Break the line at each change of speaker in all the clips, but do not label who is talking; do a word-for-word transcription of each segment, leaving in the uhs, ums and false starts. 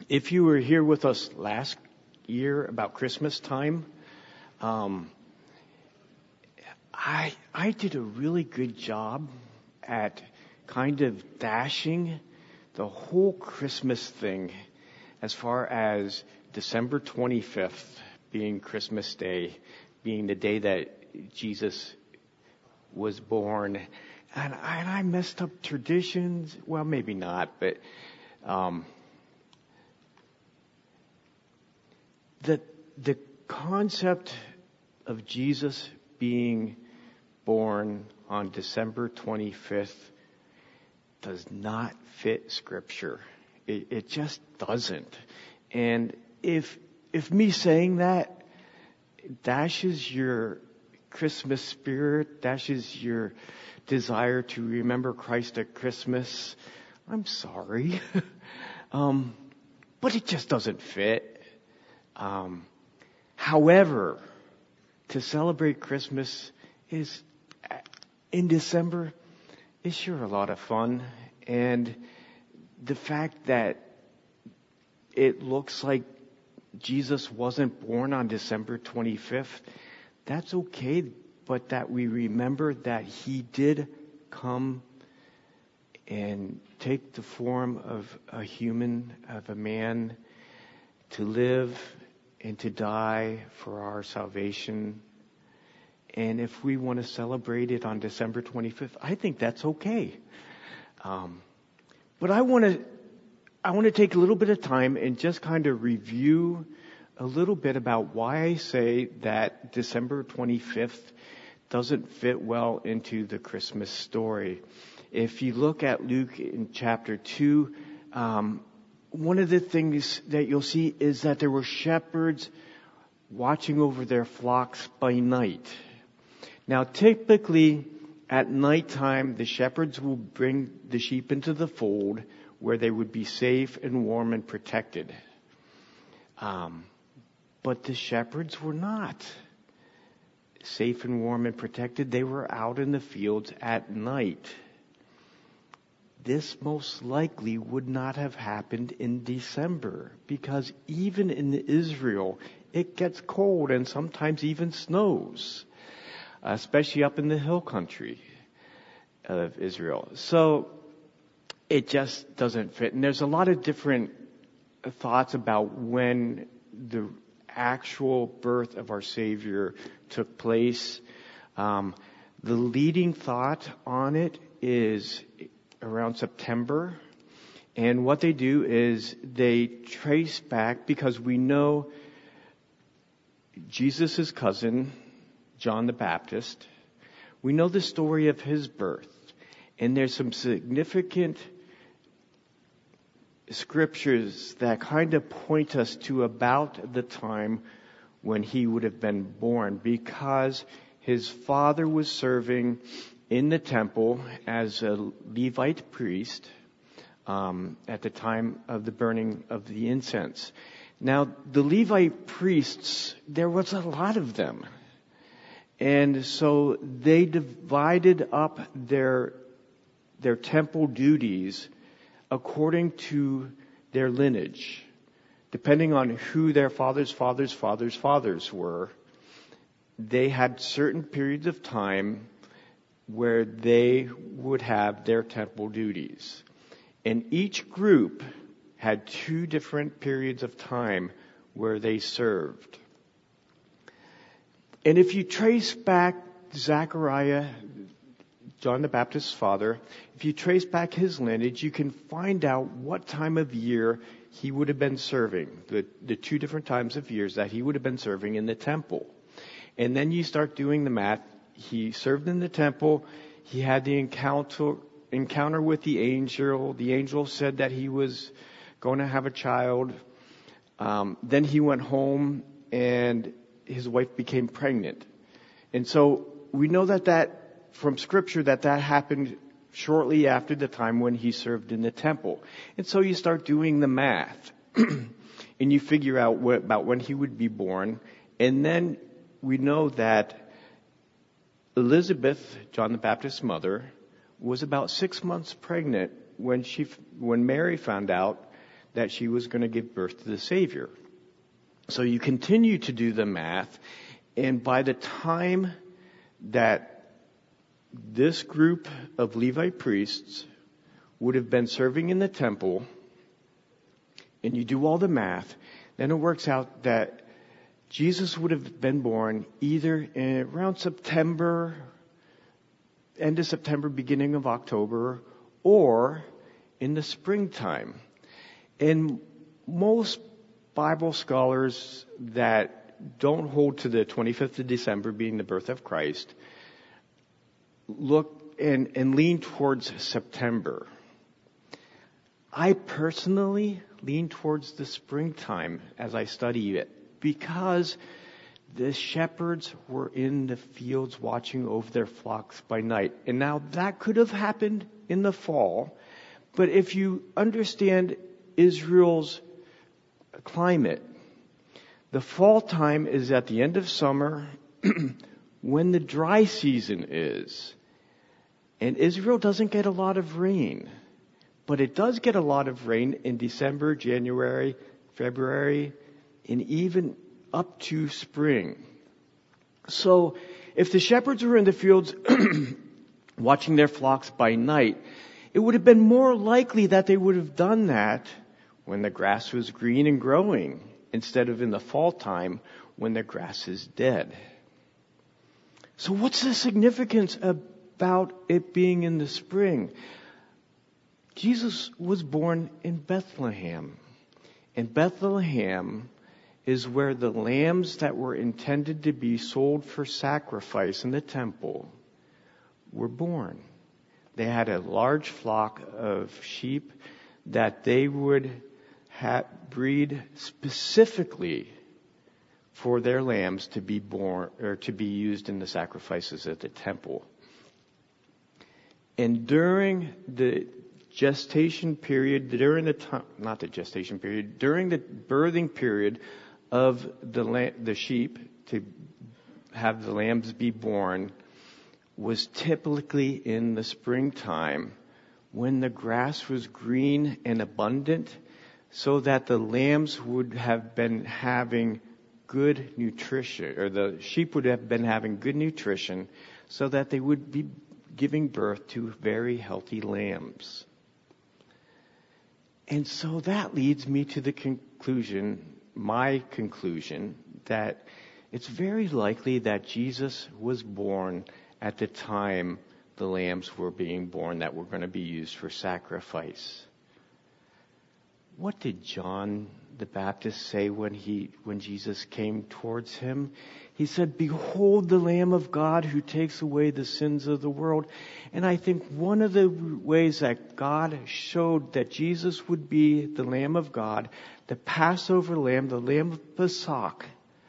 If you were here with us last year about Christmas time, um, I I did a really good job at kind of dashing the whole Christmas thing as far as December twenty-fifth being Christmas Day, being the day that Jesus was born. And I, and I messed up traditions. Well, maybe not, but um, the the concept of Jesus being born on December twenty-fifth does not fit Scripture. It, it just doesn't. And if if me saying that dashes your Christmas spirit, dashes your desire to remember Christ at Christmas, I'm sorry. um, but it just doesn't fit. Um, however, to celebrate Christmas is in December is sure a lot of fun. And the fact that it looks like Jesus wasn't born on December twenty-fifth, that's okay, but that we remember that he did come and take the form of a human, of a man, to live and to die for our salvation. And if we want to celebrate it on December twenty-fifth, I think that's okay. Um, but I want to I want to take a little bit of time and just kind of review a little bit about why I say that December twenty-fifth doesn't fit well into the Christmas story. If you look at Luke in chapter two, um, one of the things that you'll see is that there were shepherds watching over their flocks by night. Now, typically at nighttime, the shepherds will bring the sheep into the fold where they would be safe and warm and protected. Um, but the shepherds were not safe and warm and protected. They were out in the fields at night. This most likely would not have happened in December, because even in Israel, it gets cold and sometimes even snows, especially up in the hill country of Israel. So it just doesn't fit. And there's a lot of different thoughts about when the actual birth of our Savior took place. Um, the leading thought on it is around September. And what they do is they trace back, because we know Jesus' cousin, John the Baptist, we know the story of his birth. And there's some significant scriptures that kind of point us to about the time when he would have been born, because his father was serving in the temple as a Levite priest um, at the time of the burning of the incense. Now, the Levite priests, there was a lot of them. And so they divided up their their temple duties according to their lineage, depending on who their fathers' fathers' fathers' fathers were. They had certain periods of time where they would have their temple duties. And each group had two different periods of time where they served. And if you trace back Zechariah, John the Baptist's father, if you trace back his lineage, you can find out what time of year he would have been serving, the, the two different times of years that he would have been serving in the temple. And then you start doing the math. He served in the temple. He had the encounter, encounter with the angel. The angel said that he was going to have a child. Um, then he went home and his wife became pregnant. And so we know that that from Scripture that that happened shortly after the time when he served in the temple. And so you start doing the math and you figure out what, about when he would be born. And then we know that Elizabeth, John the Baptist's mother, was about six months pregnant when she, when Mary found out that she was going to give birth to the Savior. So you continue to do the math, and by the time that this group of Levite priests would have been serving in the temple, and you do all the math, then it works out that Jesus would have been born either in around September, end of September, beginning of October, or in the springtime. And most Bible scholars that don't hold to the twenty-fifth of December being the birth of Christ look and, and lean towards September. I personally lean towards the springtime as I study it, because the shepherds were in the fields watching over their flocks by night. And now that could have happened in the fall, but if you understand Israel's climate, the fall time is at the end of summer when the dry season is. And Israel doesn't get a lot of rain, but it does get a lot of rain in December, January, February, and even up to spring. So if the shepherds were in the fields watching their flocks by night, it would have been more likely that they would have done that when the grass was green and growing, instead of in the fall time when the grass is dead. So what's the significance about it being in the spring? Jesus was born in Bethlehem. And Bethlehem is where the lambs that were intended to be sold for sacrifice in the temple were born. They had a large flock of sheep that they would ha- breed specifically for their lambs to be born or to be used in the sacrifices at the temple. And during the gestation period, during the time, not the gestation period, during the birthing period of the la- the sheep to have the lambs be born, was typically in the springtime when the grass was green and abundant, so that the lambs would have been having good nutrition, or the sheep would have been having good nutrition, so that they would be giving birth to very healthy lambs. And so that leads me to the conclusion, my conclusion, that it's very likely that Jesus was born at the time the lambs were being born that were going to be used for sacrifice. What did John the Baptist say when he, when Jesus came towards him? He said, "Behold the Lamb of God who takes away the sins of the world." And I think one of the ways that God showed that Jesus would be the Lamb of God, the Passover Lamb, the Lamb of Pesach,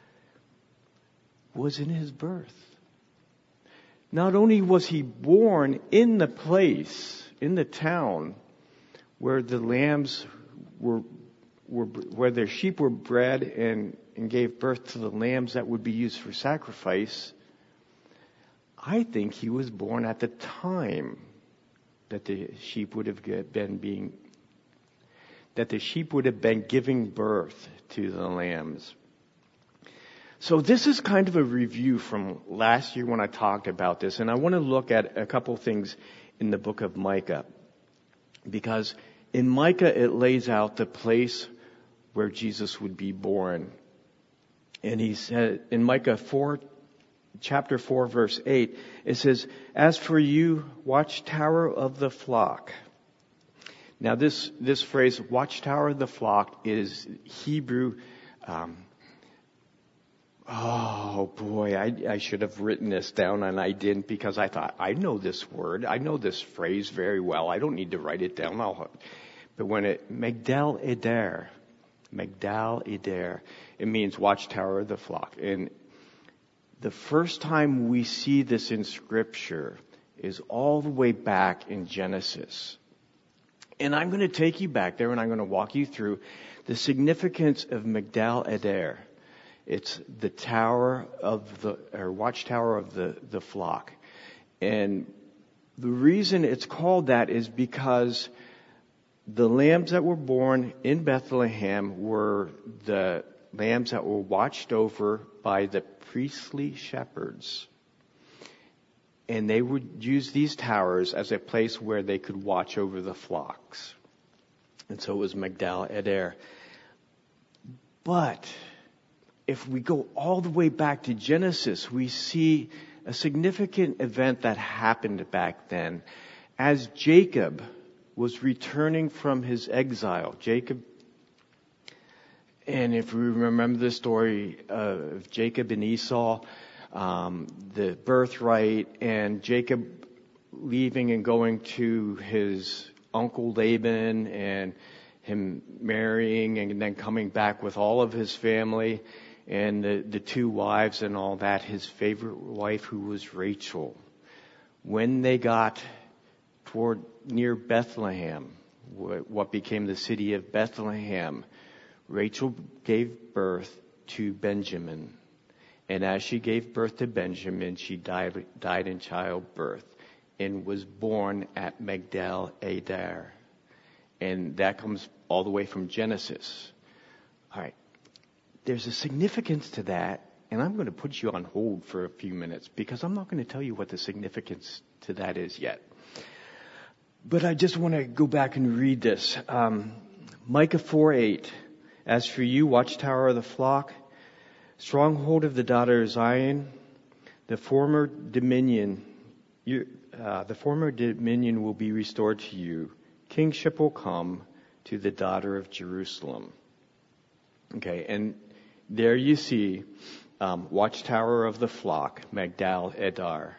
was in his birth. Not only was he born in the place, in the town, where the lambs were, were where their sheep were bred and, and gave birth to the lambs that would be used for sacrifice, I think he was born at the time that the sheep would have been being, that the sheep would have been giving birth to the lambs. So this is kind of a review from last year when I talked about this, and I want to look at a couple things in the book of Micah, because in Micah it lays out the place where Jesus would be born. And he said in Micah four, chapter four, verse eight, it says, "As for you, watchtower of the flock." Now this, this phrase, watchtower of the flock, is Hebrew. Um, oh boy, I, I should have written this down and I didn't, because I thought, I know this word. I know this phrase very well. I don't need to write it down. I'll, but when it, Migdal Eder, Migdal Eder, it means watchtower of the flock. And the first time we see this in Scripture is all the way back in Genesis. And I'm going to take you back there and I'm going to walk you through the significance of Migdal Eder. It's the tower of the, or watchtower of the, the flock. And the reason it's called that is because the lambs that were born in Bethlehem were the lambs that were watched over by the priestly shepherds. And they would use these towers as a place where they could watch over the flocks. And so it was Migdal Eder. But if we go all the way back to Genesis, we see a significant event that happened back then. As Jacob was returning from his exile, Jacob, and if we remember the story of Jacob and Esau, um, the birthright, and Jacob leaving and going to his uncle Laban, and him marrying and then coming back with all of his family and the, the two wives and all that, his favorite wife, who was Rachel. When they got toward near Bethlehem, what became the city of Bethlehem, Rachel gave birth to Benjamin. And as she gave birth to Benjamin, she died, died in childbirth and was born at Migdal Eder. And that comes all the way from Genesis. All right. There's a significance to that, and I'm going to put you on hold for a few minutes because I'm not going to tell you what the significance to that is yet. But I just want to go back and read this. Um, Micah four eight. As for you, watchtower of the flock, stronghold of the daughter of Zion, the former dominion, you, uh, the former dominion will be restored to you. Kingship will come to the daughter of Jerusalem. Okay, and there you see um, watchtower of the flock, Migdal Eder.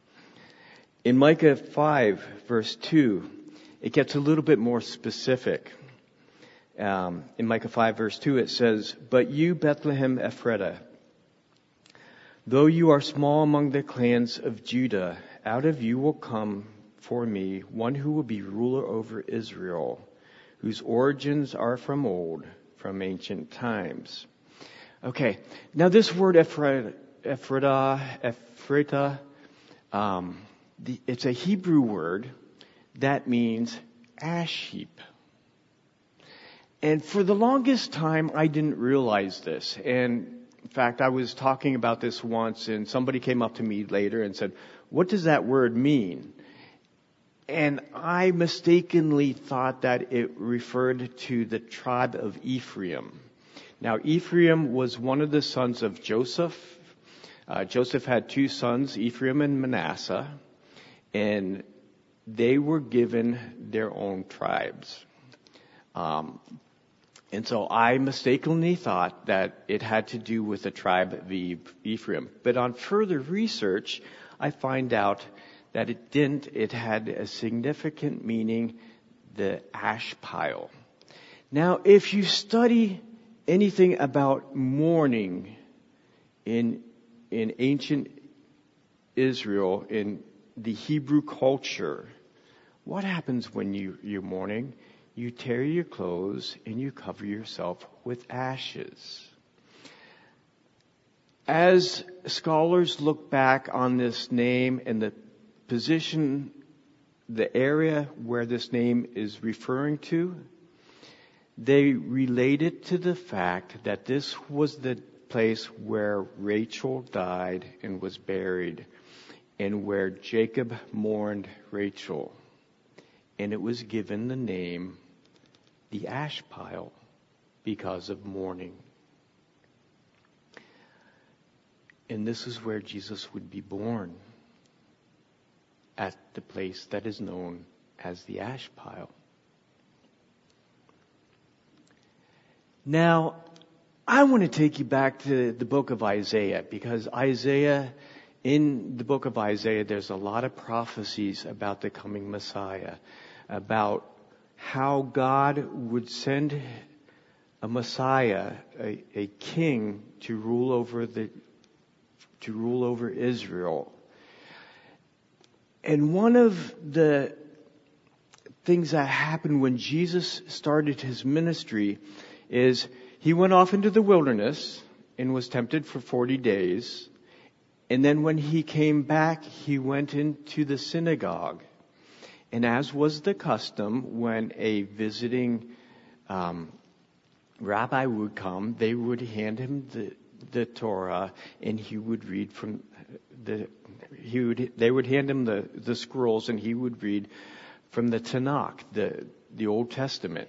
In Micah five, verse two, it gets a little bit more specific. Um, in Micah five, verse two, it says, "But you, Bethlehem Ephratah, though you are small among the clans of Judah, out of you will come for me one who will be ruler over Israel, whose origins are from old, from ancient times." Okay, now this word Ephratah, Ephratah, Ephratah, um, the, it's a Hebrew word that means ash heap. And for the longest time, I didn't realize this. And in fact, I was talking about this once, and somebody came up to me later and said, "What does that word mean?" And I mistakenly thought that it referred to the tribe of Ephraim. Now, Ephraim was one of the sons of Joseph. Uh, Joseph had two sons, Ephraim and Manasseh, and they were given their own tribes. Um, and so I mistakenly thought that it had to do with the tribe of Ephraim. But on further research, I find out that it didn't. It had a significant meaning, the ash pile. Now, if you study anything about mourning in in ancient Israel, in the Hebrew culture, what happens when you, you're mourning? You tear your clothes and you cover yourself with ashes. As scholars look back on this name and the position, the area where this name is referring to, they relate it to the fact that this was the place where Rachel died and was buried, and where Jacob mourned Rachel. And it was given the name the ash pile because of mourning. And this is where Jesus would be born, at the place that is known as the ash pile. Now, I want to take you back to the book of Isaiah, because Isaiah, in the book of Isaiah, there's a lot of prophecies about the coming Messiah, about how God would send a Messiah, a, a king, to rule over the to rule over Israel. And one of the things that happened when Jesus started his ministry is he went off into the wilderness and was tempted for forty days. And then when he came back, he went into the synagogue. And as was the custom, when a visiting um, rabbi would come, they would hand him the, the Torah, and he would read from the. He would. They would hand him the, the scrolls, and he would read from the Tanakh, the the Old Testament.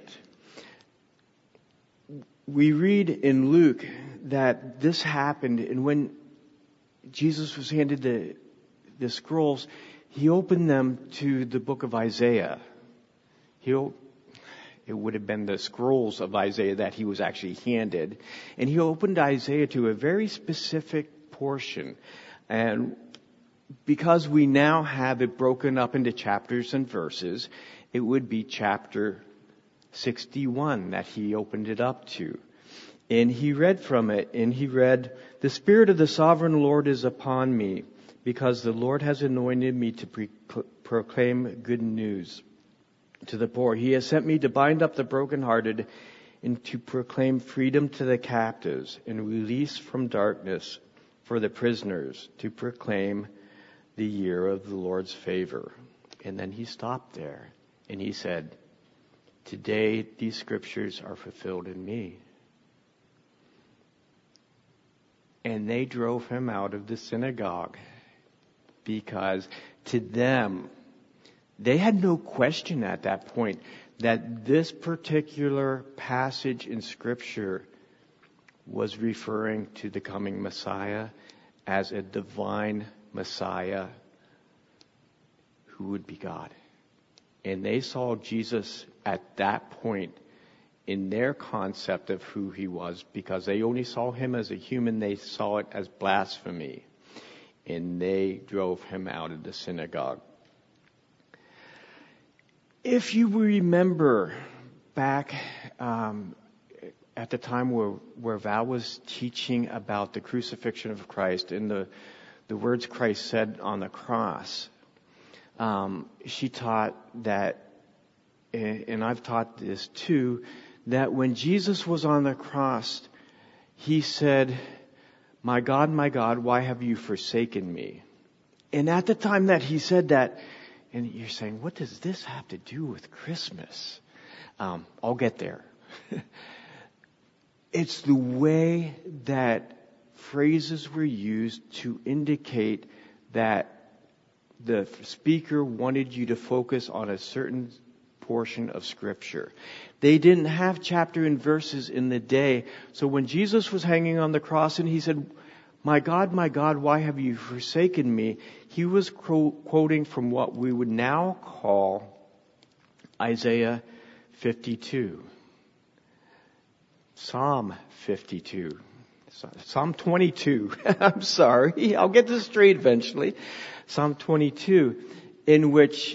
We read in Luke that this happened, and when Jesus was handed the the scrolls, he opened them to the book of Isaiah. He, it would have been the scrolls of Isaiah that he was actually handed. And he opened Isaiah to a very specific portion. And because we now have it broken up into chapters and verses, it would be chapter sixty-one that he opened it up to. And he read from it, and he read, "The Spirit of the Sovereign Lord is upon me, because the Lord has anointed me to pre- proclaim good news to the poor. He has sent me to bind up the brokenhearted and to proclaim freedom to the captives and release from darkness for the prisoners, to proclaim the year of the Lord's favor." And then he stopped there and he said, "Today these scriptures are fulfilled in me." And they drove him out of the synagogue. Because to them, they had no question at that point that this particular passage in Scripture was referring to the coming Messiah as a divine Messiah who would be God. And they saw Jesus at that point in their concept of who he was, because they only saw him as a human, they saw it as blasphemy. And they drove him out of the synagogue. If you remember back um, at the time where, where Val was teaching about the crucifixion of Christ and the, the words Christ said on the cross, um, she taught that, and I've taught this too, that when Jesus was on the cross, he said, "My God, my God, why have you forsaken me?" And at the time that he said that, and you're saying, what does this have to do with Christmas? Um, I'll get there. It's the way that phrases were used to indicate that the speaker wanted you to focus on a certain portion of Scripture. They didn't have chapter and verses in the day. So when Jesus was hanging on the cross and he said, "My God, my God, why have you forsaken me?" he was quote, quoting from what we would now call Isaiah fifty-two. Psalm fifty-two. Psalm twenty-two. I'm sorry. I'll get this straight eventually. Psalm twenty-two, in which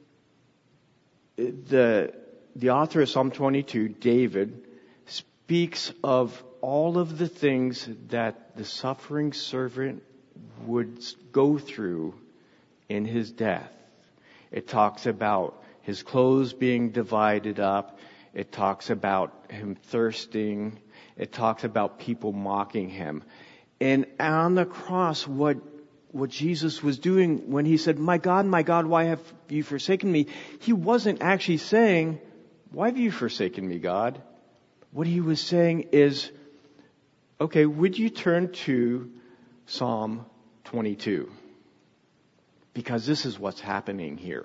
the the author of Psalm twenty-two, David, speaks of all of the things that the suffering servant would go through in his death. It talks about his clothes being divided up. It talks about him thirsting. It talks about people mocking him. And on the cross, what what Jesus was doing when he said, "My God, my God, why have you forsaken me?" he wasn't actually saying, "Why have you forsaken me, God?" What he was saying is, okay, would you turn to Psalm twenty-two? Because this is what's happening here.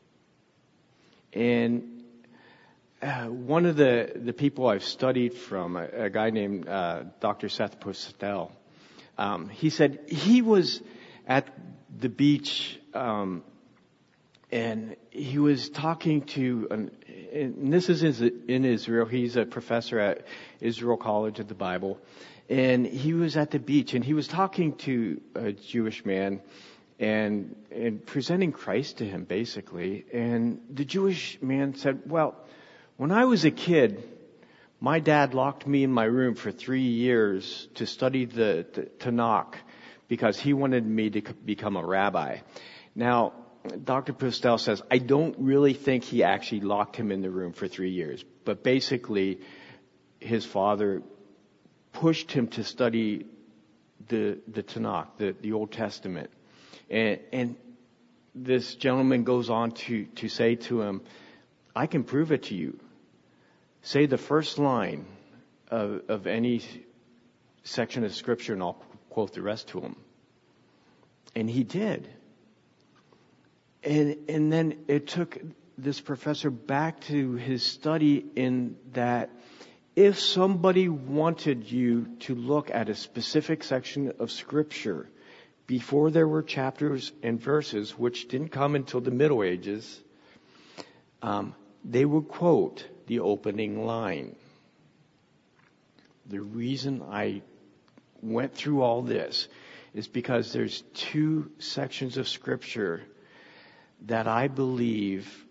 And uh, one of the, the people I've studied from, a, a guy named uh, Doctor Seth Postell, um, he said he was at the beach um, and he was talking to, an, and this is in Israel, he's a professor at Israel College of the Bible, and he was at the beach and he was talking to a Jewish man and, and presenting Christ to him basically. And the Jewish man said, "Well, when I was a kid, my dad locked me in my room for three years to study the, the Tanakh because he wanted me to become a rabbi." Now, Doctor Postell says, I don't really think he actually locked him in the room for three years. But basically, his father pushed him to study the, the Tanakh, the, the Old Testament. And, and this gentleman goes on to, to say to him, I can prove it to you. Say the first line of, of any section of Scripture and I'll quote the rest to him. And he did. And, and then it took this professor back to his study in that if somebody wanted you to look at a specific section of Scripture before there were chapters and verses, which didn't come until the Middle Ages, um, they would quote the opening line. The reason I went through all this is because there's two sections of Scripture that I believe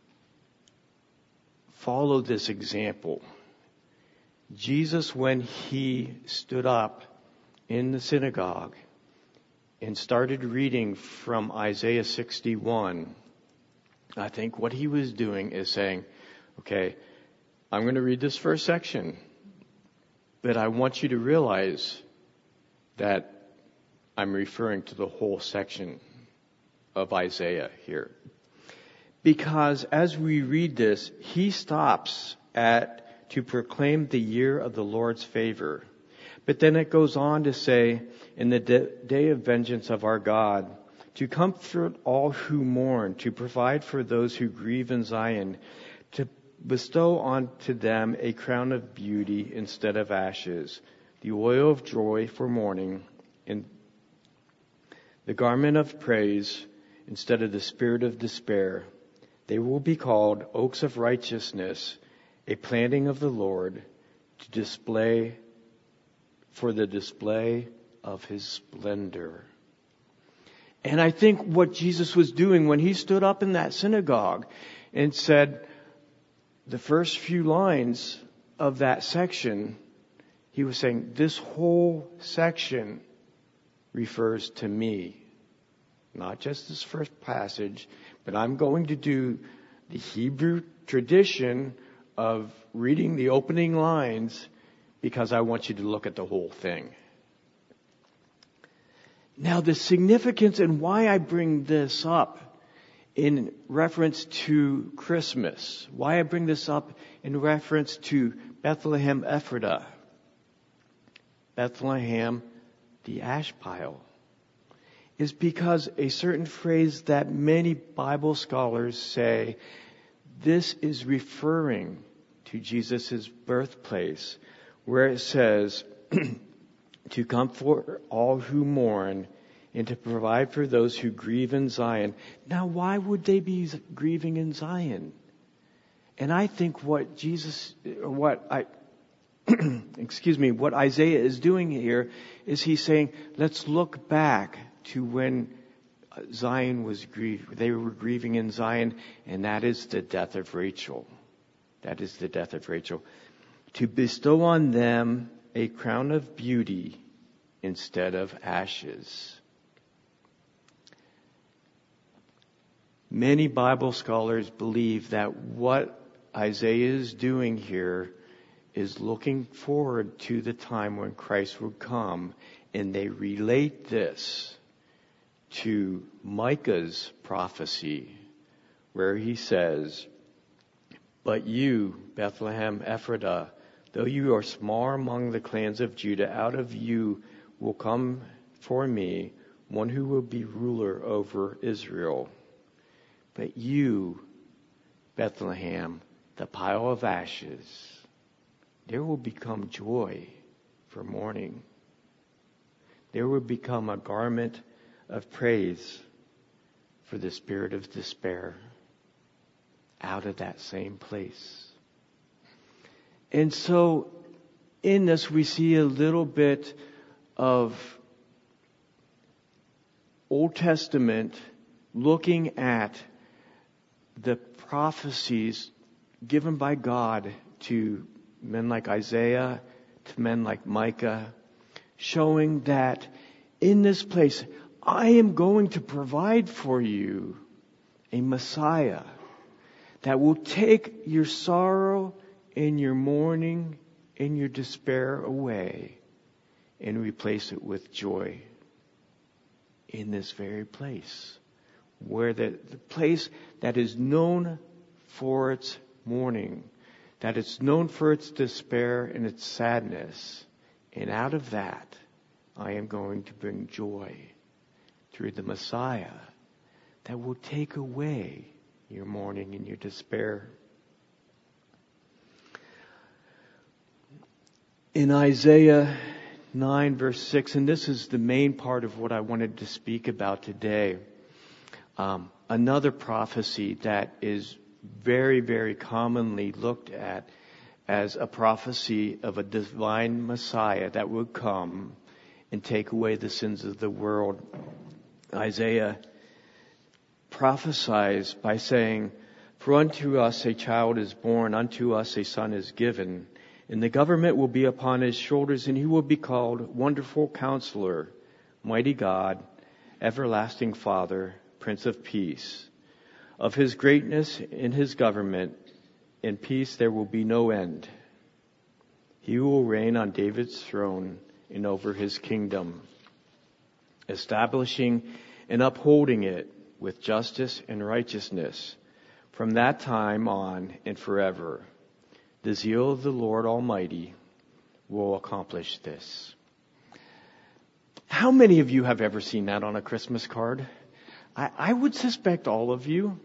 follow this example. Jesus, when he stood up in the synagogue and started reading from Isaiah sixty-one, I think what he was doing is saying, okay, I'm going to read this first section, but I want you to realize that I'm referring to the whole section of Isaiah here. Because as we read this, he stops at to proclaim the year of the Lord's favor. But then it goes on to say, in the de- day of vengeance of our God, to comfort all who mourn, to provide for those who grieve in Zion, to bestow onto them a crown of beauty instead of ashes, the oil of joy for mourning, and the garment of praise instead of the spirit of despair. They will be called oaks of righteousness, a planting of the Lord, to display for the display of his splendor. And I think what Jesus was doing when he stood up in that synagogue and said the first few lines of that section, he was saying, this whole section refers to me. Not just this first passage, but I'm going to do the Hebrew tradition of reading the opening lines because I want you to look at the whole thing. Now, the significance and why I bring this up in reference to Christmas, why I bring this up in reference to Bethlehem Ephrathah, Bethlehem, the ash pile, is because a certain phrase that many Bible scholars say, this is referring to Jesus' birthplace, where it says, to comfort all who mourn and to provide for those who grieve in Zion. Now, why would they be grieving in Zion? And I think what Jesus, or what I, excuse me, what Isaiah is doing here is he's saying, let's look back to when Zion was grieved. They were grieving in Zion, and that is the death of Rachel. That is the death of Rachel. To bestow on them a crown of beauty instead of ashes. Many Bible scholars believe that what Isaiah is doing here is looking forward to the time when Christ would come, and they relate this to Micah's prophecy, where he says, but you, Bethlehem Ephrathah, though you are small among the clans of Judah, out of you will come for me one who will be ruler over Israel. But you, Bethlehem, the pile of ashes, there will become joy for mourning. There will become a garment of praise for the spirit of despair out of that same place. And so in this we see a little bit of Old Testament looking at the prophecies given by God to men like Isaiah, to men like Micah, showing that in this place, I am going to provide for you a Messiah that will take your sorrow and your mourning and your despair away and replace it with joy in this very place where the, the place that is known for its mourning, that it's known for its despair and its sadness. And out of that, I am going to bring joy through the Messiah that will take away your mourning and your despair. In Isaiah nine verse six, and this is the main part of what I wanted to speak about today, um, another prophecy that is very, very commonly looked at as a prophecy of a divine Messiah that would come and take away the sins of the world. Isaiah prophesies by saying, "For unto us a child is born, unto us a son is given, and the government will be upon his shoulders, and he will be called Wonderful Counselor, Mighty God, Everlasting Father, Prince of Peace. Of his greatness in his government, in peace there will be no end. He will reign on David's throne and over his kingdom, establishing and upholding it with justice and righteousness from that time on and forever. The zeal of the Lord Almighty will accomplish this." How many of you have ever seen that on a Christmas card? I, I would suspect all of you.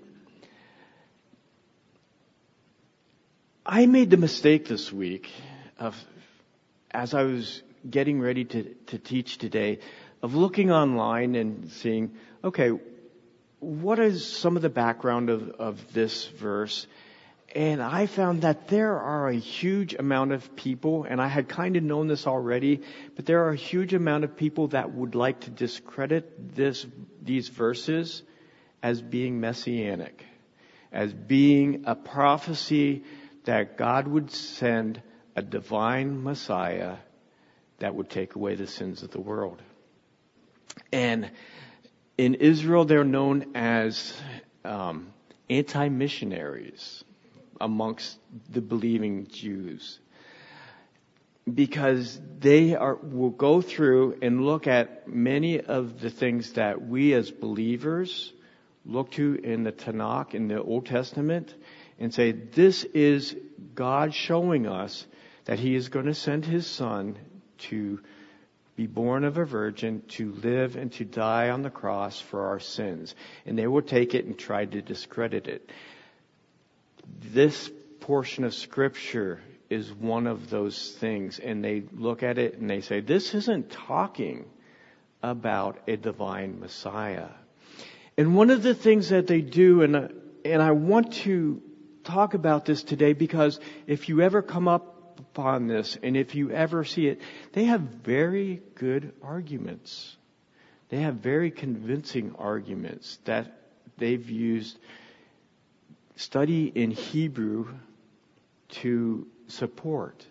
I made the mistake this week of, as I was getting ready to, to teach today, of looking online and seeing, okay, what is some of the background of, of this verse? And I found that there are a huge amount of people, and I had kind of known this already, but there are a huge amount of people that would like to discredit this, these verses as being messianic, as being a prophecy that God would send a divine Messiah that would take away the sins of the world. And in Israel, they're known as um, anti-missionaries amongst the believing Jews, because they are will go through and look at many of the things that we as believers look to in the Tanakh, in the Old Testament, and say, this is God showing us that He is going to send His Son to be born of a virgin, to live and to die on the cross for our sins. And they will take it and try to discredit it. This portion of Scripture is one of those things. And they look at it and they say, this isn't talking about a divine Messiah. And one of the things that they do, and, and I want to talk about this today, because if you ever come up upon this, and if you ever see it, they have very good arguments. They have very convincing arguments that they've used study in Hebrew to support.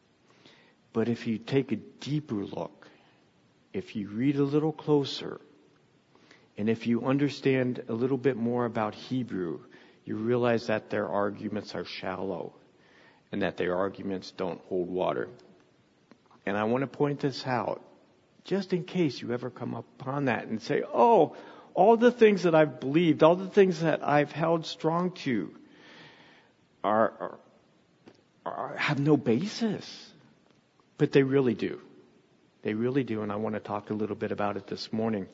But if you take a deeper look, if you read a little closer, and if you understand a little bit more about Hebrew, you realize that their arguments are shallow and that their arguments don't hold water. And I want to point this out, just in case you ever come upon that and say, oh, all the things that I've believed, all the things that I've held strong to are, are, are have no basis. But they really do. They really do, and I want to talk a little bit about it this morning.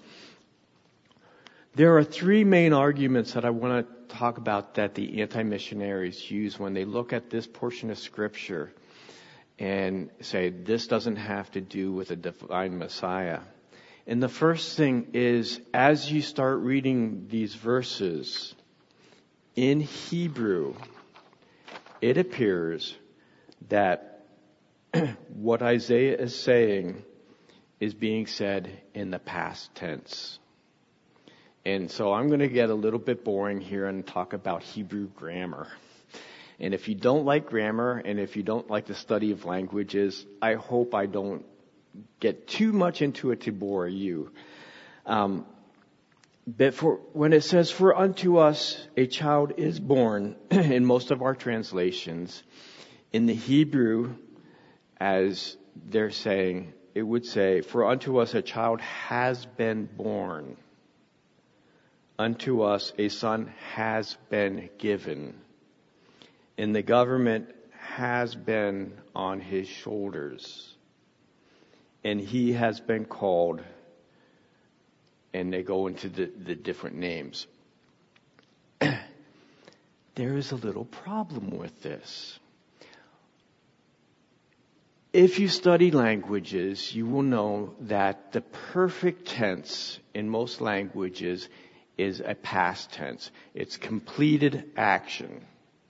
There are three main arguments that I want to talk about that the anti-missionaries use when they look at this portion of Scripture and say this doesn't have to do with a divine Messiah. And the first thing is, as you start reading these verses in Hebrew, it appears that what Isaiah is saying is being said in the past tense. And so I'm going to get a little bit boring here and talk about Hebrew grammar. And if you don't like grammar, and if you don't like the study of languages, I hope I don't get too much into it to bore you. Um, but for when it says, "For unto us a child is born," in most of our translations, in the Hebrew, as they're saying, it would say, "For unto us a child has been born." unto us a son has been given, and the government has been on his shoulders. And he has been called, and they go into the, the different names. There is a little problem with this. If you study languages, you will know that the perfect tense in most languages is a past tense. It's completed action.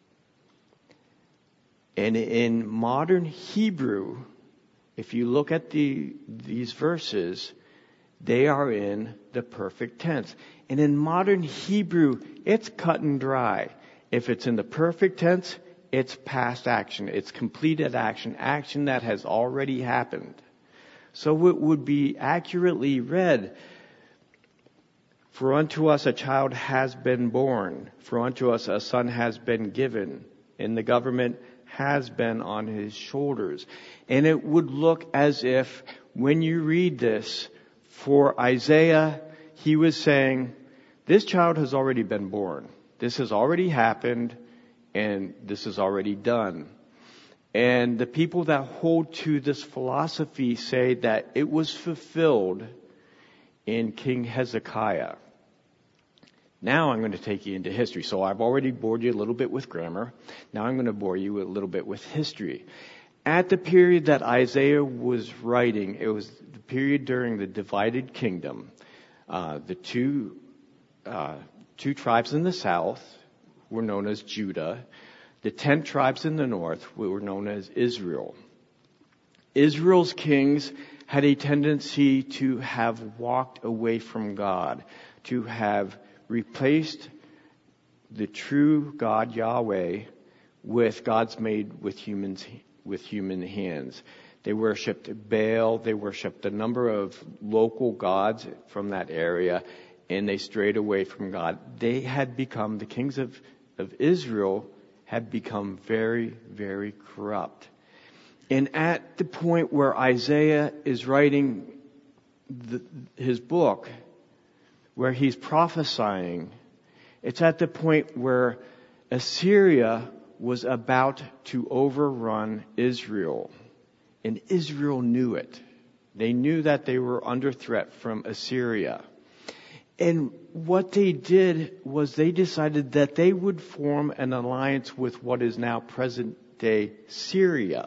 And in modern Hebrew, if you look at the these verses, they are in the perfect tense. And in modern Hebrew, it's cut and dry. If it's in the perfect tense, it's past action. It's completed action, action that has already happened. So it would be accurately read, for unto us a child has been born, for unto us a son has been given, and the government has been on his shoulders. And it would look as if when you read this, for Isaiah, he was saying, this child has already been born. This has already happened, and this is already done. And the people that hold to this philosophy say that it was fulfilled in King Hezekiah. Now I'm going to take you into history. So I've already bored you a little bit with grammar. Now I'm going to bore you a little bit with history. At the period that Isaiah was writing, it was the period during the divided kingdom. Uh, the two, uh, two tribes in the south were known as Judah. The ten tribes in the north were known as Israel. Israel's kings had a tendency to have walked away from God, to have replaced the true God Yahweh with gods made with humans, with human hands. They worshipped Baal, they worshipped a number of local gods from that area, and they strayed away from God. They had become, the kings of, of Israel had become very, very corrupt. And at the point where Isaiah is writing the, his book, where he's prophesying, it's at the point where Assyria was about to overrun Israel. And Israel knew it. They knew that they were under threat from Assyria. And what they did was they decided that they would form an alliance with what is now present-day Syria.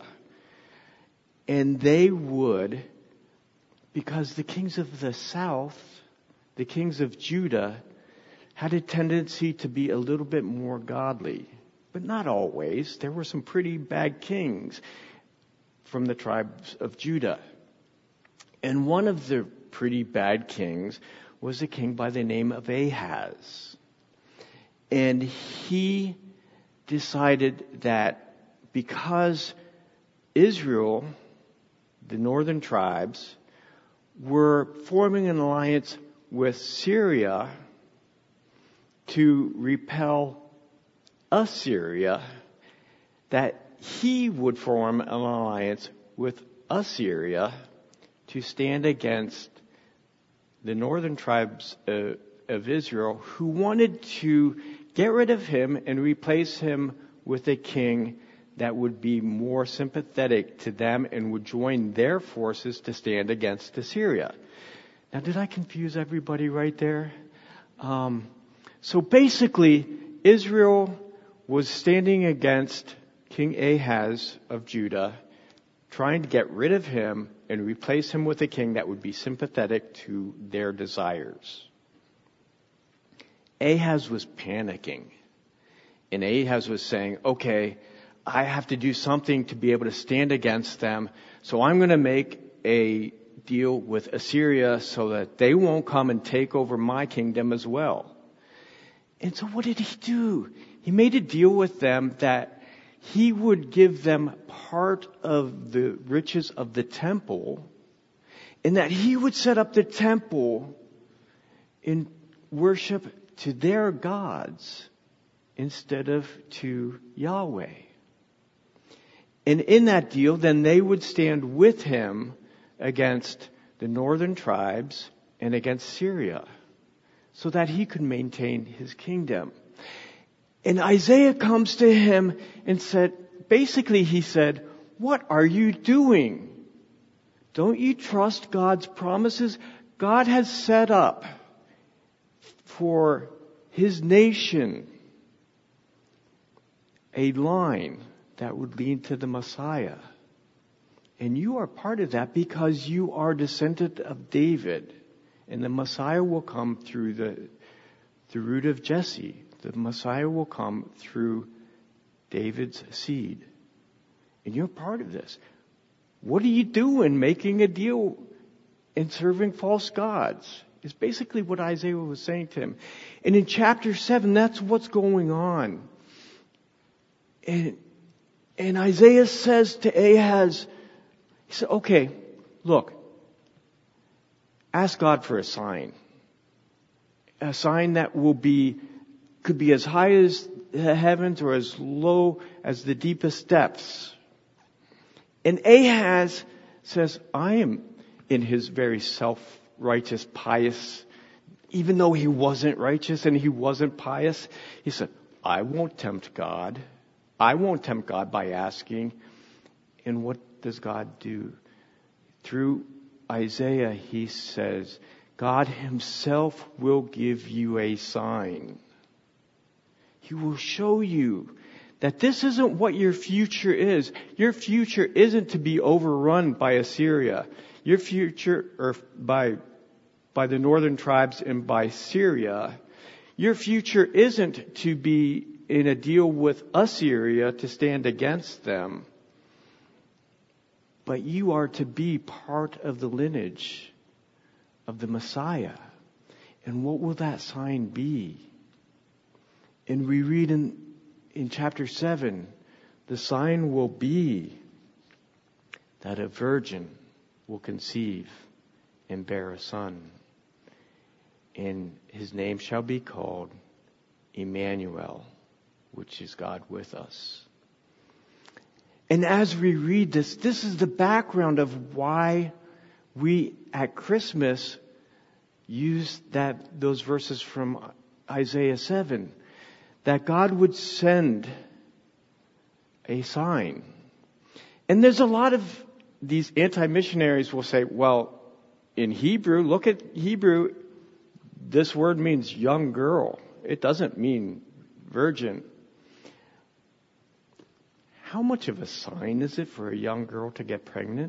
And they would, because the kings of the south, the kings of Judah, had a tendency to be a little bit more godly. But not always. There were some pretty bad kings from the tribes of Judah. And one of the pretty bad kings was a king by the name of Ahaz. And he decided that because Israel, the northern tribes, were forming an alliance with Syria to repel Assyria, that he would form an alliance with Assyria to stand against the northern tribes uh, of Israel, who wanted to get rid of him and replace him with a king that would be more sympathetic to them and would join their forces to stand against Assyria. Now, did I confuse everybody right there? Um, so basically, Israel was standing against King Ahaz of Judah, trying to get rid of him and replace him with a king that would be sympathetic to their desires. Ahaz was panicking. And Ahaz was saying, okay, I have to do something to be able to stand against them. So I'm going to make a deal with Assyria so that they won't come and take over my kingdom as well. And so what did he do? He made a deal with them that he would give them part of the riches of the temple, and that he would set up the temple in worship to their gods instead of to Yahweh. And in that deal, then they would stand with him against the northern tribes and against Syria. so that he could maintain his kingdom. And Isaiah comes to him and said, basically he said, what are you doing? Don't you trust God's promises? God has set up for his nation a line that would lead to the Messiah. And you are part of that because you are descendant of David. And the Messiah will come through the, the root of Jesse. The Messiah will come through David's seed. And you're part of this. What are you doing making a deal and serving false gods? Is basically what Isaiah was saying to him. And in chapter seven, that's what's going on. And, and Isaiah says to Ahaz, he said, okay, look, ask God for a sign. A sign that will be, could be as high as the heavens or as low as the deepest depths. And Ahaz says, I am in his very self-righteous, pious, even though he wasn't righteous and he wasn't pious, he said, I won't tempt God. I won't tempt God by asking. And what does God do? Through Isaiah, he says, God himself will give you a sign. He will show you that this isn't what your future is. Your future isn't to be overrun by Assyria. Your future, or by, by the northern tribes and by Syria. Your future isn't to be in a deal with Assyria to stand against them. But you are to be part of the lineage of the Messiah. And what will that sign be? And we read in, in chapter seven, the sign will be that a virgin will conceive and bear a son. And his name shall be called Emmanuel, which is God with us. And as we read this, this is the background of why we at Christmas use that, those verses from Isaiah seven. That God would send a sign. And there's a lot of these anti-missionaries will say, well, in Hebrew, look at Hebrew, this word means young girl. It doesn't mean virgin. How much of a sign is it for a young girl to get pregnant?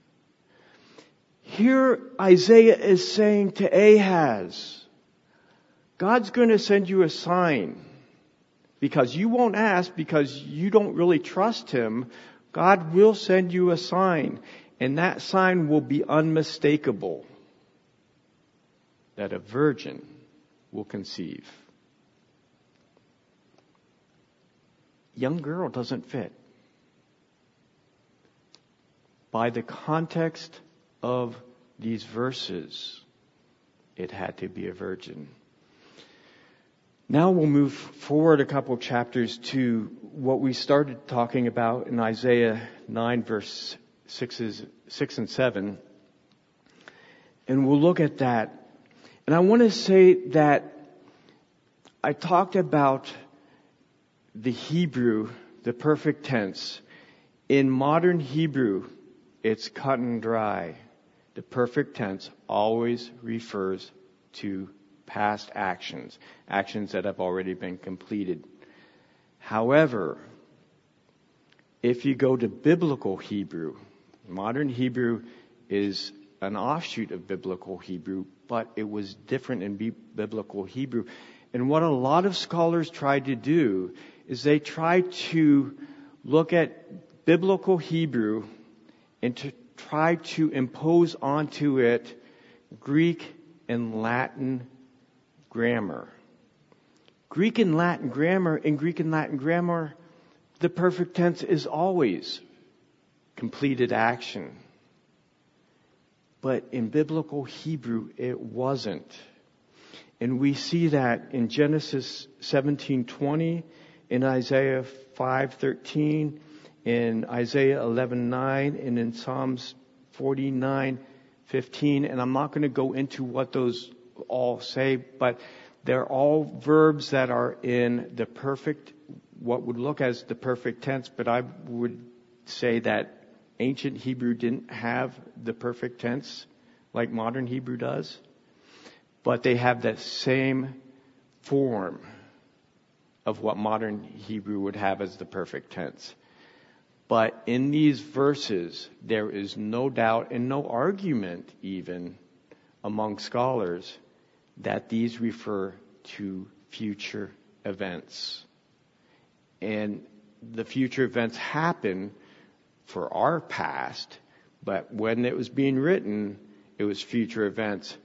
Here Isaiah is saying to Ahaz, God's going to send you a sign. Because you won't ask, because you don't really trust him, God will send you a sign. And that sign will be unmistakable. That a virgin will conceive. Young girl doesn't fit. By the context of these verses, it had to be a virgin. Now we'll move forward a couple chapters to what we started talking about in Isaiah nine verse six, six and seven. And we'll look at that. And I want to say that I talked about the Hebrew, the perfect tense. In modern Hebrew, it's cut and dry. The perfect tense always refers to past actions, actions that have already been completed. However, if you go to biblical Hebrew, modern Hebrew is an offshoot of biblical Hebrew, but it was different in biblical Hebrew. And what a lot of scholars tried to do is they tried to look at biblical Hebrew and to try to impose onto it Greek and Latin grammar. Greek and Latin grammar, in Greek and Latin grammar, the perfect tense is always completed action. But in biblical Hebrew, it wasn't. And we see that in Genesis seventeen twenty, in Isaiah five thirteen, in Isaiah eleven nine, and in Psalms forty-nine fifteen. And I'm not going to go into what those all say, but they're all verbs that are in the perfect, what would look as the perfect tense, but I would say that ancient Hebrew didn't have the perfect tense like modern Hebrew does, but they have that same form of what modern Hebrew would have as the perfect tense. But in these verses, there is no doubt and no argument even among scholars that these refer to future events. And the future events happen for our past, but when it was being written, it was future events.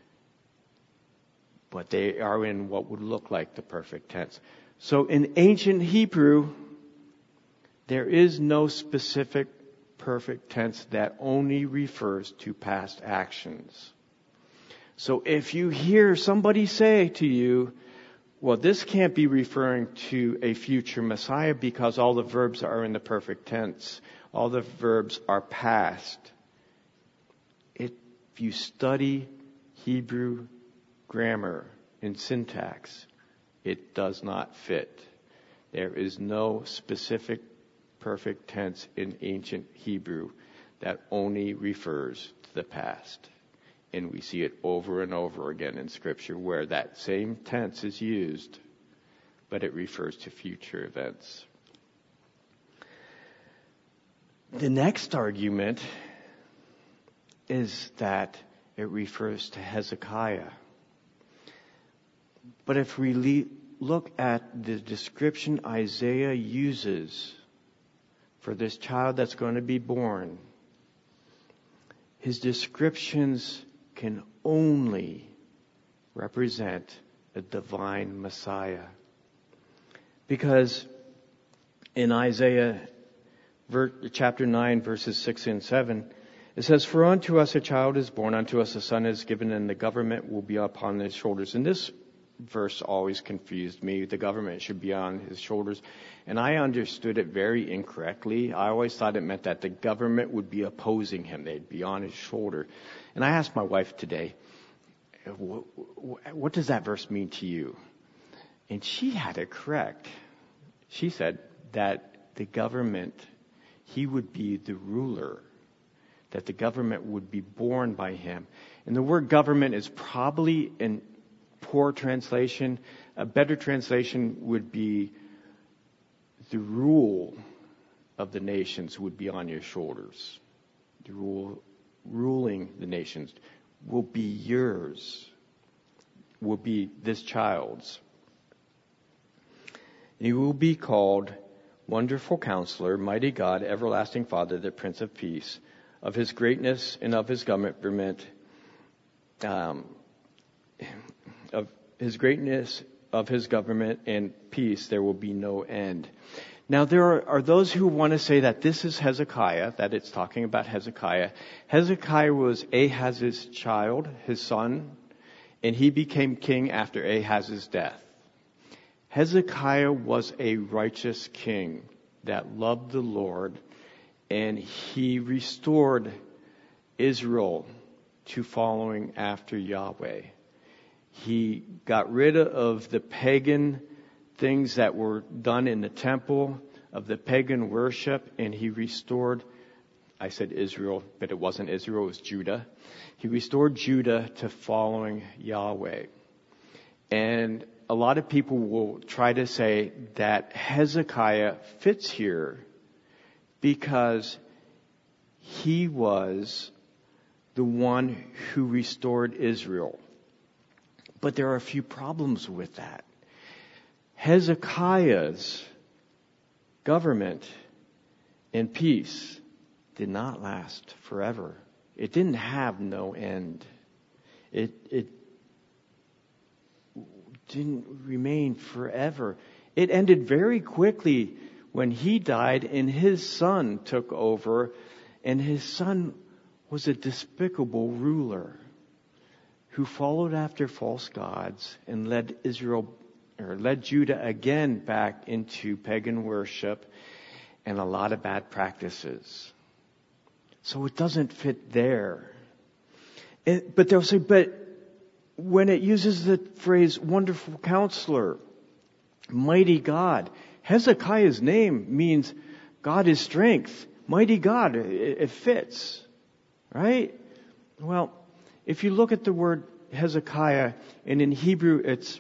But they are in what would look like the perfect tense. So in ancient Hebrew, there is no specific perfect tense that only refers to past actions. So if you hear somebody say to you, well, this can't be referring to a future Messiah because all the verbs are in the perfect tense. All the verbs are past. If you study Hebrew grammar and syntax, it does not fit. There is no specific perfect tense in ancient Hebrew that only refers to the past. And we see it over and over again in Scripture where that same tense is used, but it refers to future events. The next argument is that it refers to Hezekiah. But if we le- look at the description Isaiah uses for this child that's going to be born, his descriptions can only represent a divine Messiah. Because in Isaiah chapter nine, verses six and seven, it says, "For unto us a child is born, unto us a son is given, and the government will be upon his shoulders." And this verse always confused me. The government should be on his shoulders. And I understood it very incorrectly. I always thought it meant that the government would be opposing him. They'd be on his shoulder. And I asked my wife today, what does that verse mean to you? And she had it correct. She said that the government, he would be the ruler, that the government would be born by him. And the word government is probably an poor translation. A better translation would be the rule of the nations would be on your shoulders. The rule, ruling the nations will be yours, will be this child's. He will be called Wonderful Counselor, Mighty God, Everlasting Father, the Prince of Peace. Of his greatness and of his government, um, of his greatness, of his government and peace, there will be no end. Now, there are, are those who want to say that this is Hezekiah, that it's talking about Hezekiah. Hezekiah was Ahaz's child, his son, and he became king after Ahaz's death. Hezekiah was a righteous king that loved the Lord, and he restored Israel to following after Yahweh. He got rid of the pagan things that were done in the temple, of the pagan worship, and he restored, I said Israel, but it wasn't Israel, it was Judah. He restored Judah to following Yahweh. And a lot of people will try to say that Hezekiah fits here because he was the one who restored Israel. But there are a few problems with that. Hezekiah's government and peace did not last forever. It didn't have no end. It, it didn't remain forever. It ended very quickly when he died and his son took over, and his son was a despicable ruler who followed after false gods and led Israel, or led Judah again back into pagan worship and a lot of bad practices. So it doesn't fit there. It, but they'll say, but when it uses the phrase wonderful counselor, mighty God, Hezekiah's name means God is strength. Mighty God, it, it fits. Right? Well, if you look at the word Hezekiah, and in Hebrew it's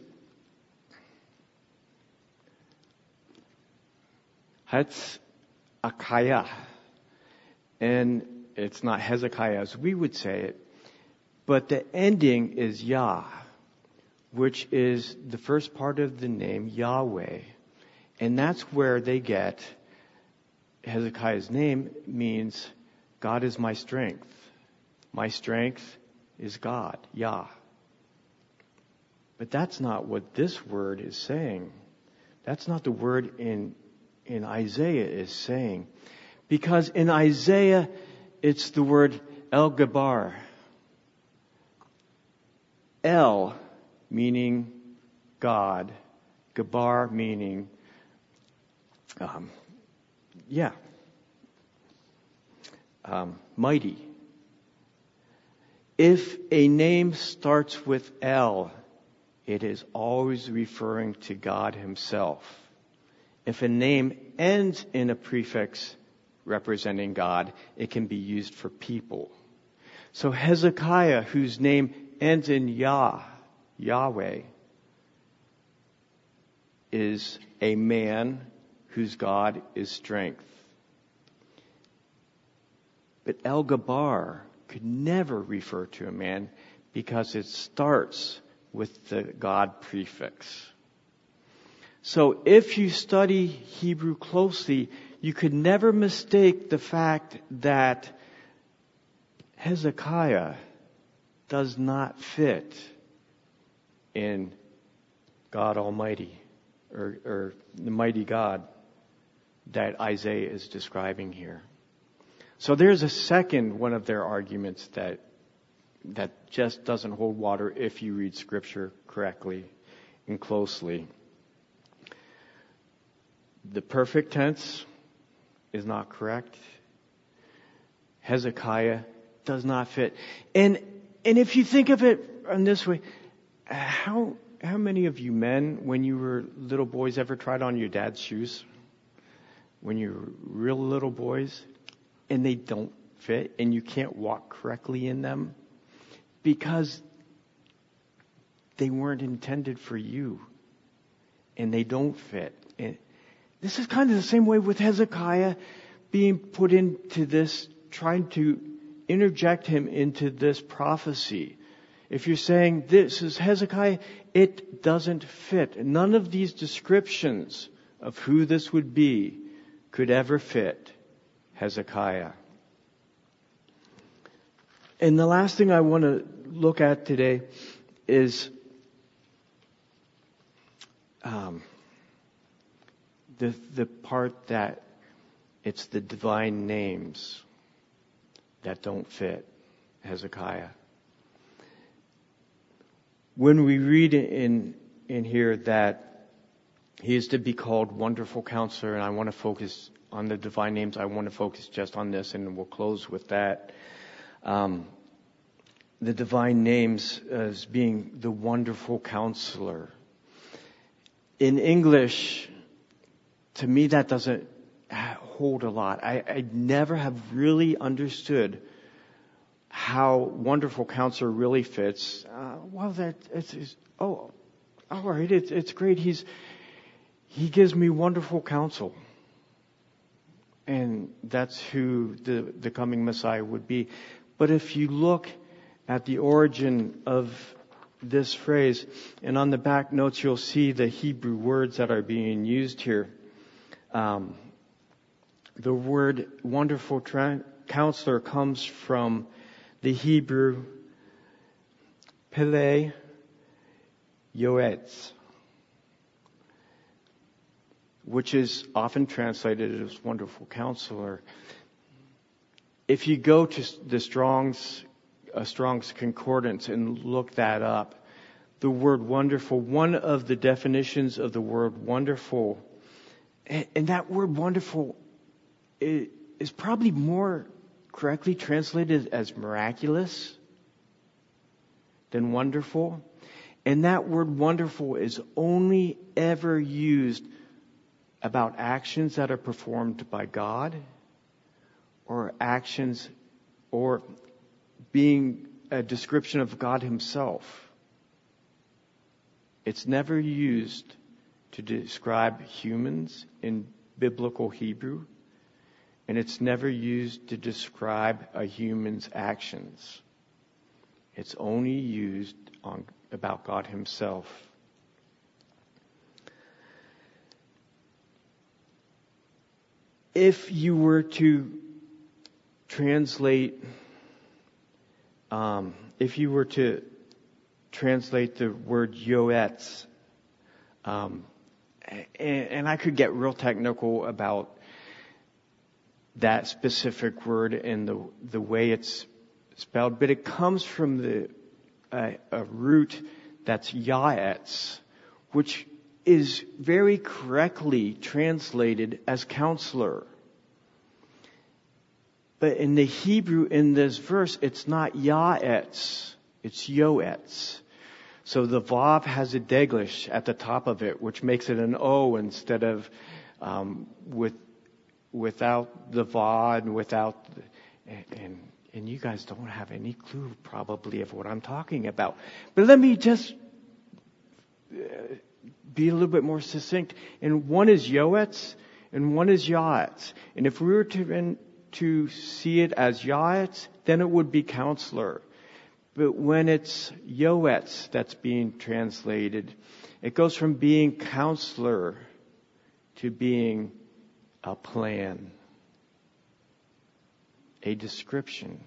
Hezekiah. And it's not Hezekiah as we would say it, but the ending is Yah, which is the first part of the name Yahweh. And that's where they get Hezekiah's name means God is my strength. My strength is God, Yah. But that's not what this word is saying. That's not the word in, in Isaiah is saying. Because in Isaiah, it's the word El Gabar. El meaning God. Gabar meaning, um, yeah, um, mighty. If a name starts with El, it is always referring to God Himself. If a name ends in a prefix representing God, it can be used for people. So Hezekiah, whose name ends in Yah, Yahweh, is a man whose God is strength. But El Gabar could never refer to a man because it starts with the God prefix. So if you study Hebrew closely, you could never mistake the fact that Hezekiah does not fit in God Almighty or, or the mighty God that Isaiah is describing here. So there's a second one of their arguments that that just doesn't hold water if you read Scripture correctly and closely. The perfect tense is not correct. Hezekiah does not fit. And and if you think of it in this way, how how many of you men, when you were little boys, ever tried on your dad's shoes? When you were real little boys, and they don't fit, and you can't walk correctly in them because they weren't intended for you, and they don't fit. And this is kind of the same way with Hezekiah being put into this, trying to interject him into this prophecy. If you're saying this is Hezekiah, it doesn't fit. None of these descriptions of who this would be could ever fit Hezekiah. And the last thing I want to look at today is um, the the part that it's the divine names that don't fit Hezekiah. When we read in in here that he is to be called Wonderful Counselor, and I want to focus on the divine names, I want to focus just on this, and we'll close with that. Um, the divine names as being the Wonderful Counselor. In English, to me, that doesn't hold a lot. I, I never have really understood how Wonderful Counselor really fits. Uh, well, that it's, it's oh, all right, it's it's great. He's he gives me wonderful counsel, and that's who the the coming Messiah would be. But if you look at the origin of this phrase, and on the back notes, you'll see the Hebrew words that are being used here. Um, the word Wonderful tra- Counselor comes from the Hebrew Pele Yoetz, which is often translated as Wonderful Counselor. If you go to the Strong's, uh, Strong's Concordance and look that up, the word wonderful, one of the definitions of the word wonderful, and, and that word wonderful is, is probably more correctly translated as miraculous than wonderful. And that word wonderful is only ever used about actions that are performed by God, or actions, or being a description of God himself. It's never used to describe humans in biblical Hebrew, and it's never used to describe a human's actions. It's only used on, about God himself. If you were to translate, um, if you were to translate the word yoetz, um, and, and I could get real technical about that specific word and the the way it's spelled, but it comes from the uh, a root that's yaetz, which is very correctly translated as counselor. But in the Hebrew, in this verse, it's not yaetz, it's yoetz. So the vav has a deglish at the top of it, which makes it an O instead of um, with without the vav and without and, and and you guys don't have any clue probably of what I'm talking about. But let me just uh, be a little bit more succinct. And one is yoetz and one is yaetz. And if we were to to see it as yaetz, then it would be counselor. But when it's yoetz that's being translated, it goes from being counselor to being a plan, a description.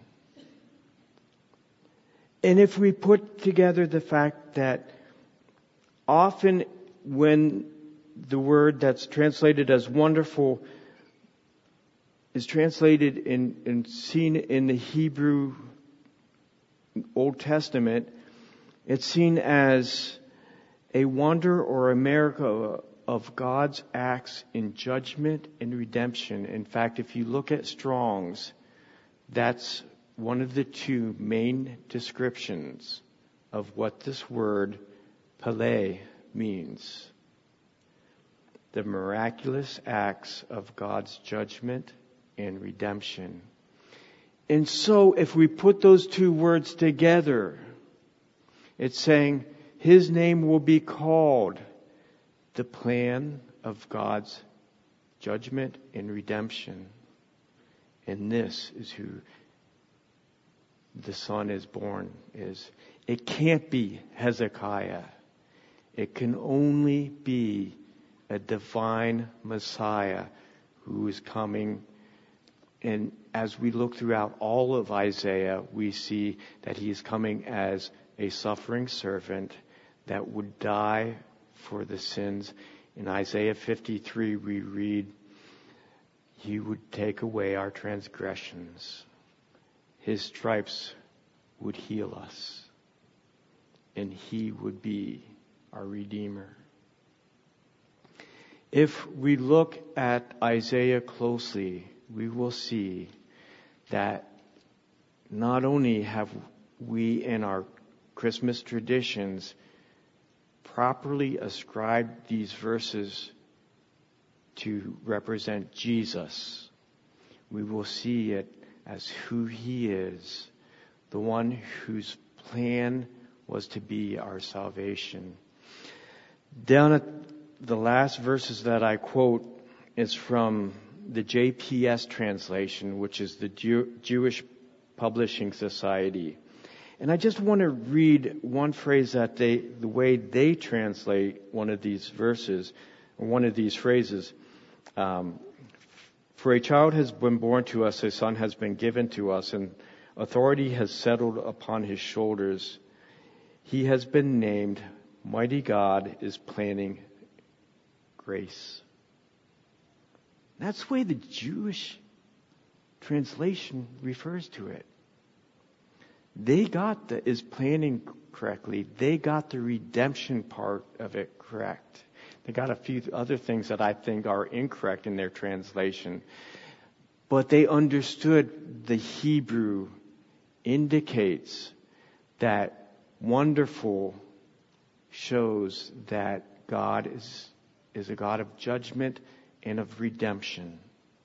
And if we put together the fact that often when the word that's translated as wonderful is translated in and seen in the Hebrew Old Testament, it's seen as a wonder or a miracle of God's acts in judgment and redemption. In fact, if you look at Strong's, that's one of the two main descriptions of what this word Pele means. The miraculous acts of God's judgment and redemption. And so if we put those two words together, it's saying his name will be called the plan of God's judgment and redemption. And this is who the Son is born is. It can't be Hezekiah. It can only be a divine Messiah who is coming. And as we look throughout all of Isaiah, we see that he is coming as a suffering servant that would die for the sins. In Isaiah fifty-three, we read, he would take away our transgressions. His stripes would heal us. And he would be our Redeemer. If we look at Isaiah closely, we will see that not only have we in our Christmas traditions properly ascribed these verses to represent Jesus, we will see it as who he is, the one whose plan was to be our salvation. Down at the last verses that I quote is from the J P S translation, which is the Jew- Jewish Publishing Society. And I just want to read one phrase that they, the way they translate one of these verses, or one of these phrases. Um, For a child has been born to us, a son has been given to us, and authority has settled upon his shoulders. He has been named Mighty God is planning grace. That's the way the Jewish translation refers to it. They got the is planning correctly. They got the redemption part of it correct. They got a few other things that I think are incorrect in their translation. But they understood the Hebrew indicates that wonderful shows that God is, is a God of judgment and of redemption.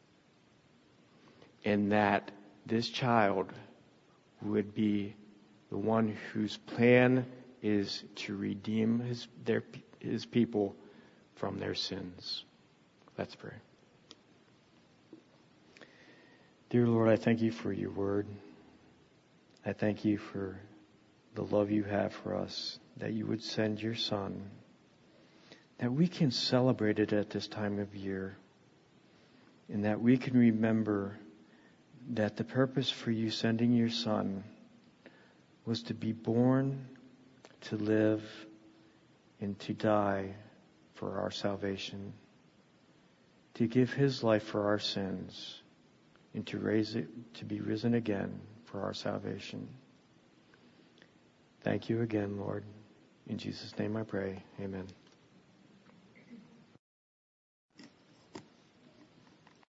And that this child would be the one whose plan is to redeem his, their, his people from their sins. Let's pray. Dear Lord, I thank you for your word. I thank you for the love you have for us, that you would send your Son, that we can celebrate it at this time of year, and that we can remember that the purpose for you sending your Son was to be born, to live, and to die for our salvation, to give his life for our sins, and to raise it, to be risen again for our salvation. Thank you again, Lord. In Jesus' name I pray. Amen.